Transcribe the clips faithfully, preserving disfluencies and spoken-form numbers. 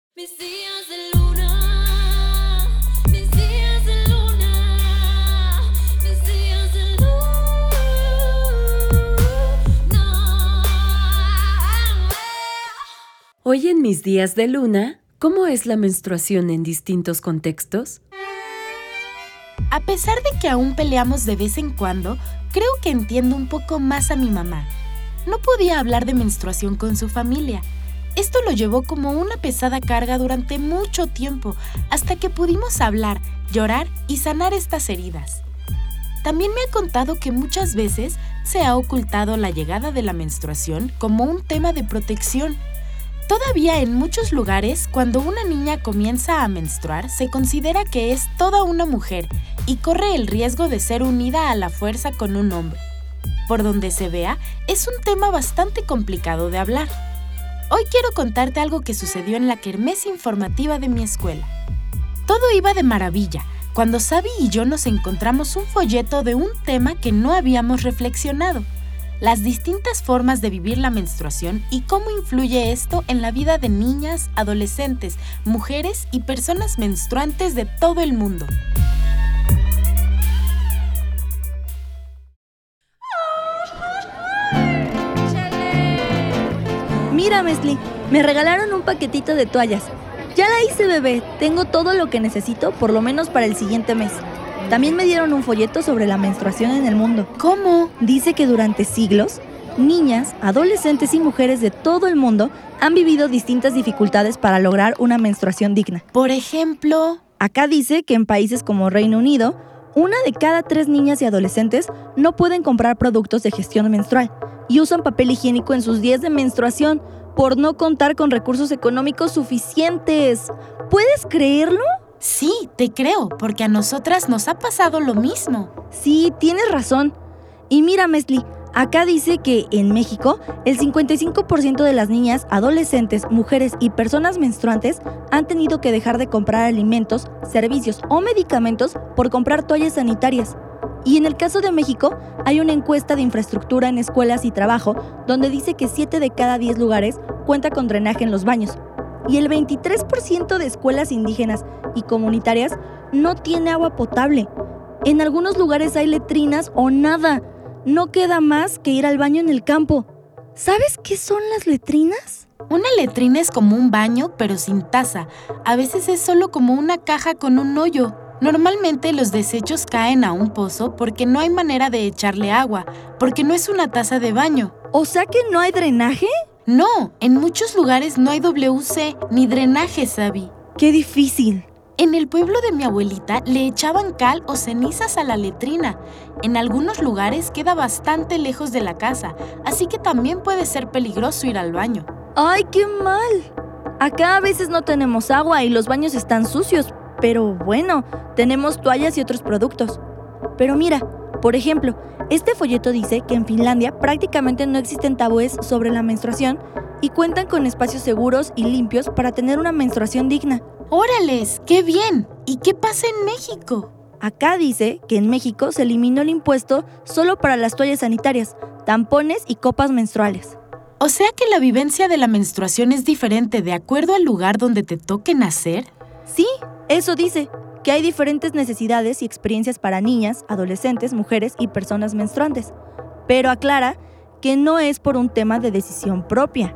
Mis días de luna, mis días de luna, mis días de luna. Hoy en Mis días de luna, ¿cómo es la menstruación en distintos contextos? A pesar de que aún peleamos de vez en cuando, creo que entiendo un poco más a mi mamá. No podía hablar de menstruación con su familia. Esto lo llevó como una pesada carga durante mucho tiempo, hasta que pudimos hablar, llorar y sanar estas heridas. También me ha contado que muchas veces se ha ocultado la llegada de la menstruación como un tema de protección. Todavía en muchos lugares, cuando una niña comienza a menstruar, se considera que es toda una mujer y corre el riesgo de ser unida a la fuerza con un hombre. Por donde se vea, es un tema bastante complicado de hablar. Hoy quiero contarte algo que sucedió en la kermés informativa de mi escuela. Todo iba de maravilla cuando Sabi y yo nos encontramos un folleto de un tema que no habíamos reflexionado: las distintas formas de vivir la menstruación y cómo influye esto en la vida de niñas, adolescentes, mujeres y personas menstruantes de todo el mundo. Mira, Mesli, me regalaron un paquetito de toallas. Ya la hice, bebé. Tengo todo lo que necesito, por lo menos para el siguiente mes. También me dieron un folleto sobre la menstruación en el mundo. ¿Cómo? Dice que durante siglos, niñas, adolescentes y mujeres de todo el mundo han vivido distintas dificultades para lograr una menstruación digna. Por ejemplo, Acá dice que en países como Reino Unido, una de cada tres niñas y adolescentes no pueden comprar productos de gestión menstrual y usan papel higiénico en sus días de menstruación por no contar con recursos económicos suficientes. ¿Puedes creerlo? sí, te creo, porque a nosotras nos ha pasado lo mismo. Sí, tienes razón. Y mira, Mesli, acá dice que en México el cincuenta y cinco por ciento de las niñas, adolescentes, mujeres y personas menstruantes han tenido que dejar de comprar alimentos, servicios o medicamentos por comprar toallas sanitarias. Y en el caso de México, hay una encuesta de infraestructura en escuelas y trabajo donde dice que siete de cada diez lugares cuenta con drenaje en los baños. Y el veintitrés por ciento de escuelas indígenas y comunitarias no tiene agua potable. En algunos lugares hay letrinas o nada. No queda más que ir al baño en el campo. ¿Sabes qué son las letrinas? Una letrina es como un baño, pero sin taza. A veces es solo como una caja con un hoyo. Normalmente los desechos caen a un pozo porque no hay manera de echarle agua, porque no es una taza de baño. ¿O sea que no hay drenaje? No, en muchos lugares no hay W C ni drenaje, Sabi. ¡Qué difícil! En el pueblo de mi abuelita le echaban cal o cenizas a la letrina. En algunos lugares queda bastante lejos de la casa, así que también puede ser peligroso ir al baño. ¡Ay, qué mal! Acá a veces no tenemos agua y los baños están sucios, pero bueno, tenemos toallas y otros productos. Pero mira, por ejemplo, este folleto dice que en Finlandia prácticamente no existen tabúes sobre la menstruación y cuentan con espacios seguros y limpios para tener una menstruación digna. ¡Órales! ¡Qué bien! ¿Y qué pasa en México? Acá dice que en México se eliminó el impuesto solo para las toallas sanitarias, tampones y copas menstruales. O sea que la vivencia de la menstruación es diferente de acuerdo al lugar donde te toque nacer. Sí, eso dice, que hay diferentes necesidades y experiencias para niñas, adolescentes, mujeres y personas menstruantes. Pero aclara que no es por un tema de decisión propia.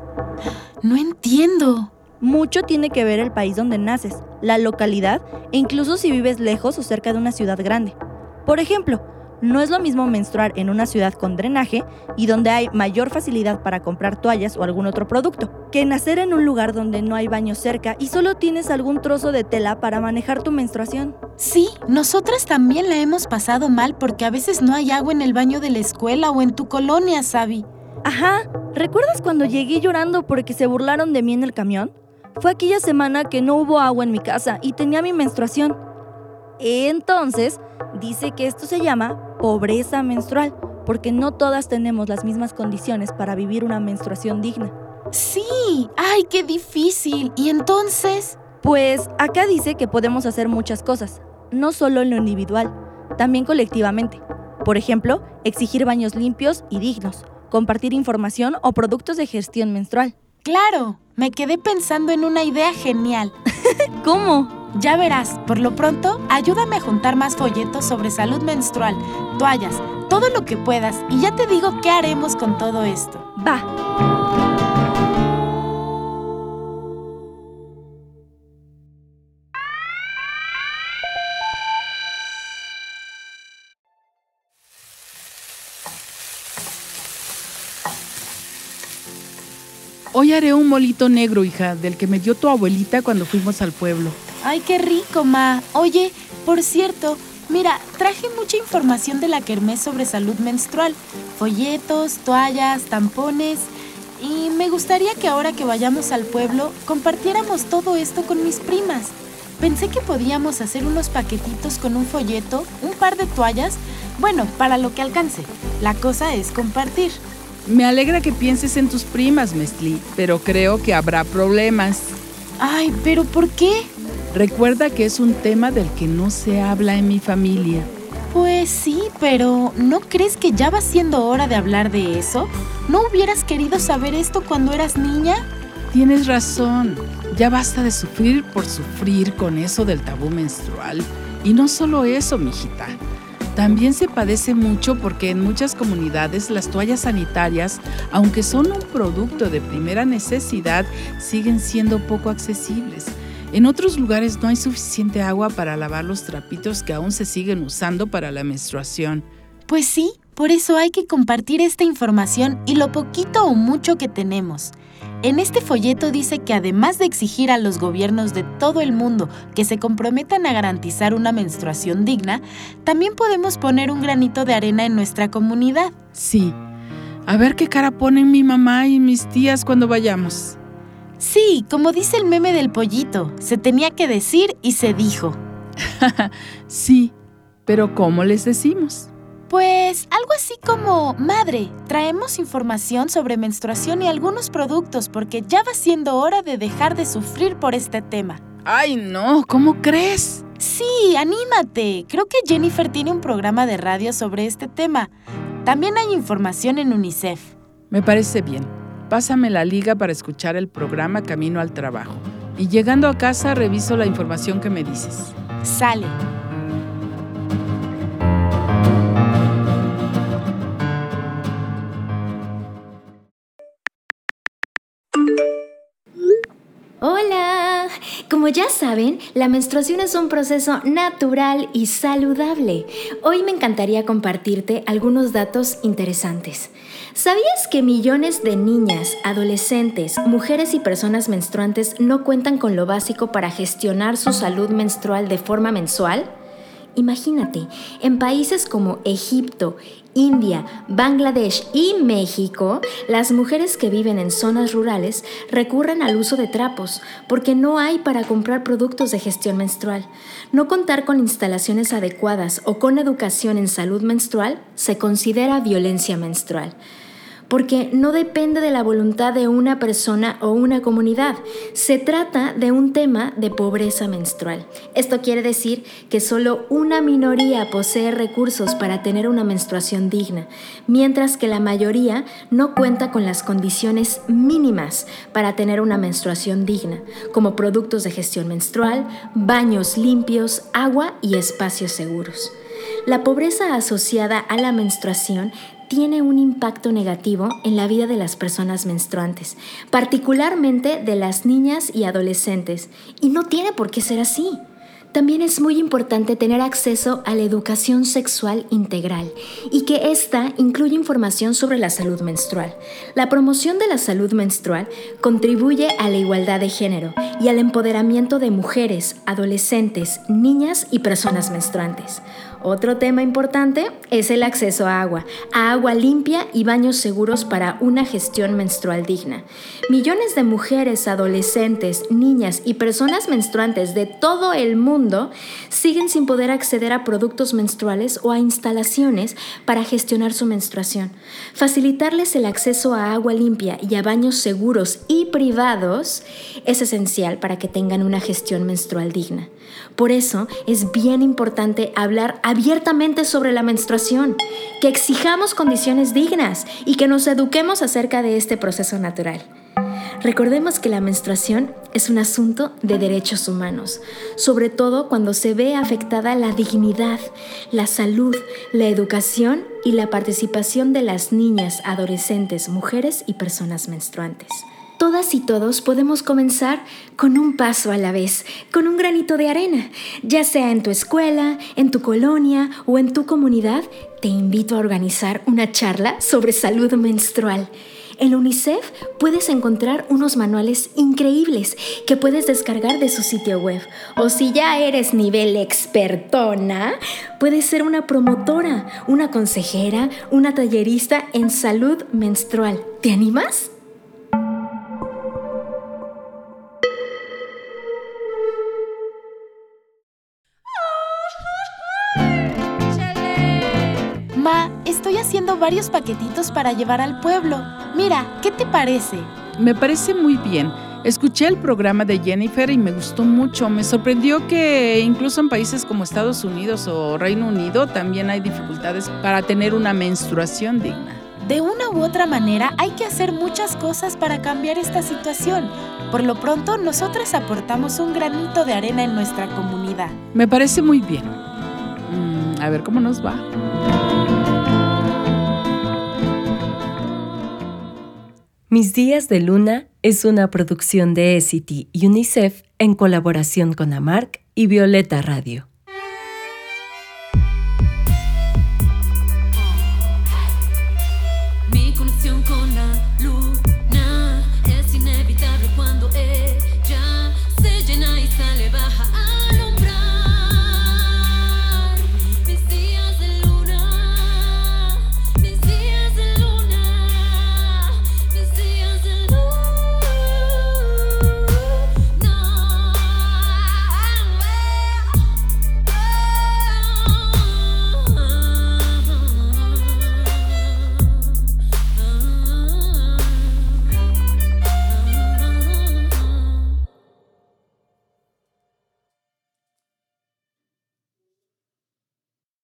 No entiendo. Mucho tiene que ver el país donde naces, la localidad e incluso si vives lejos o cerca de una ciudad grande. Por ejemplo, no es lo mismo menstruar en una ciudad con drenaje y donde hay mayor facilidad para comprar toallas o algún otro producto, que nacer en un lugar donde no hay baño cerca y solo tienes algún trozo de tela para manejar tu menstruación. Sí, nosotras también la hemos pasado mal porque a veces no hay agua en el baño de la escuela o en tu colonia, Sabi. Ajá, ¿recuerdas cuando llegué llorando porque se burlaron de mí en el camión? Fue aquella semana que no hubo agua en mi casa y tenía mi menstruación. Entonces, dice que esto se llama pobreza menstrual, porque no todas tenemos las mismas condiciones para vivir una menstruación digna. Sí, ¡ay, qué difícil! ¿Y entonces? Pues acá dice que podemos hacer muchas cosas, no solo en lo individual, también colectivamente. Por ejemplo, exigir baños limpios y dignos, compartir información o productos de gestión menstrual. Claro, me quedé pensando en una idea genial. ¿Cómo? Ya verás, por lo pronto, ayúdame a juntar más folletos sobre salud menstrual, toallas, todo lo que puedas, y ya te digo qué haremos con todo esto. Va. Hoy haré un molito negro, hija, del que me dio tu abuelita cuando fuimos al pueblo. ¡Ay, qué rico, ma! Oye, por cierto, mira, traje mucha información de la kermés sobre salud menstrual. Folletos, toallas, tampones. Y me gustaría que ahora que vayamos al pueblo, compartiéramos todo esto con mis primas. Pensé que podíamos hacer unos paquetitos con un folleto, un par de toallas. Bueno, para lo que alcance. La cosa es compartir. Me alegra que pienses en tus primas, Mestli, pero creo que habrá problemas. Ay, ¿pero por qué? Recuerda que es un tema del que no se habla en mi familia. Pues sí, pero ¿no crees que ya va siendo hora de hablar de eso? ¿No hubieras querido saber esto cuando eras niña? Tienes razón. Ya basta de sufrir por sufrir con eso del tabú menstrual. Y no solo eso, mijita. También se padece mucho porque en muchas comunidades las toallas sanitarias, aunque son un producto de primera necesidad, siguen siendo poco accesibles. En otros lugares no hay suficiente agua para lavar los trapitos que aún se siguen usando para la menstruación. Pues sí, por eso hay que compartir esta información y lo poquito o mucho que tenemos. En este folleto dice que además de exigir a los gobiernos de todo el mundo que se comprometan a garantizar una menstruación digna, también podemos poner un granito de arena en nuestra comunidad. Sí. A ver qué cara ponen mi mamá y mis tías cuando vayamos. Sí, como dice el meme del pollito, se tenía que decir y se dijo. Sí, pero ¿cómo les decimos? Pues algo así como, madre, traemos información sobre menstruación y algunos productos porque ya va siendo hora de dejar de sufrir por este tema. ¡Ay, no! ¿Cómo crees? Sí, anímate. Creo que Jennifer tiene un programa de radio sobre este tema. También hay información en UNICEF. Me parece bien. Pásame la liga para escuchar el programa Camino al Trabajo. Y llegando a casa reviso la información que me dices. Sale. ¡Hola! Como ya saben, la menstruación es un proceso natural y saludable. Hoy me encantaría compartirte algunos datos interesantes. ¿Sabías que millones de niñas, adolescentes, mujeres y personas menstruantes no cuentan con lo básico para gestionar su salud menstrual de forma mensual? Imagínate, en países como Egipto, India, Bangladesh y México, las mujeres que viven en zonas rurales recurren al uso de trapos porque no hay para comprar productos de gestión menstrual. No contar con instalaciones adecuadas o con educación en salud menstrual se considera violencia menstrual. Porque no depende de la voluntad de una persona o una comunidad. Se trata de un tema de pobreza menstrual. Esto quiere decir que solo una minoría posee recursos para tener una menstruación digna, mientras que la mayoría no cuenta con las condiciones mínimas para tener una menstruación digna, como productos de gestión menstrual, baños limpios, agua y espacios seguros. La pobreza asociada a la menstruación tiene un impacto negativo en la vida de las personas menstruantes, particularmente de las niñas y adolescentes, y no tiene por qué ser así. También es muy importante tener acceso a la educación sexual integral y que ésta incluya información sobre la salud menstrual. La promoción de la salud menstrual contribuye a la igualdad de género y al empoderamiento de mujeres, adolescentes, niñas y personas menstruantes. Otro tema importante es el acceso a agua, a agua limpia y baños seguros para una gestión menstrual digna. Millones de mujeres, adolescentes, niñas y personas menstruantes de todo el mundo siguen sin poder acceder a productos menstruales o a instalaciones para gestionar su menstruación. Facilitarles el acceso a agua limpia y a baños seguros y privados es esencial para que tengan una gestión menstrual digna. Por eso es bien importante hablar abiertamente sobre la menstruación, que exijamos condiciones dignas y que nos eduquemos acerca de este proceso natural. Recordemos que la menstruación es un asunto de derechos humanos, sobre todo cuando se ve afectada la dignidad, la salud, la educación y la participación de las niñas, adolescentes, mujeres y personas menstruantes. Todas y todos podemos comenzar con un paso a la vez, con un granito de arena, ya sea en tu escuela, en tu colonia o en tu comunidad. Te invito a organizar una charla sobre salud menstrual. En UNICEF puedes encontrar unos manuales increíbles que puedes descargar de su sitio web. O si ya eres nivel expertona, puedes ser una promotora, una consejera, una tallerista en salud menstrual. ¿Te animas? Ma, estoy haciendo varios paquetitos para llevar al pueblo. Mira, ¿qué te parece? Me parece muy bien. Escuché el programa de Jennifer y me gustó mucho. Me sorprendió que incluso en países como Estados Unidos o Reino Unido también hay dificultades para tener una menstruación digna. De una u otra manera, hay que hacer muchas cosas para cambiar esta situación. Por lo pronto, nosotras aportamos un granito de arena en nuestra comunidad. Me parece muy bien. Mm, a ver cómo nos va. Mis días de luna es una producción de E C I T y UNICEF en colaboración con AMARC y Violeta Radio.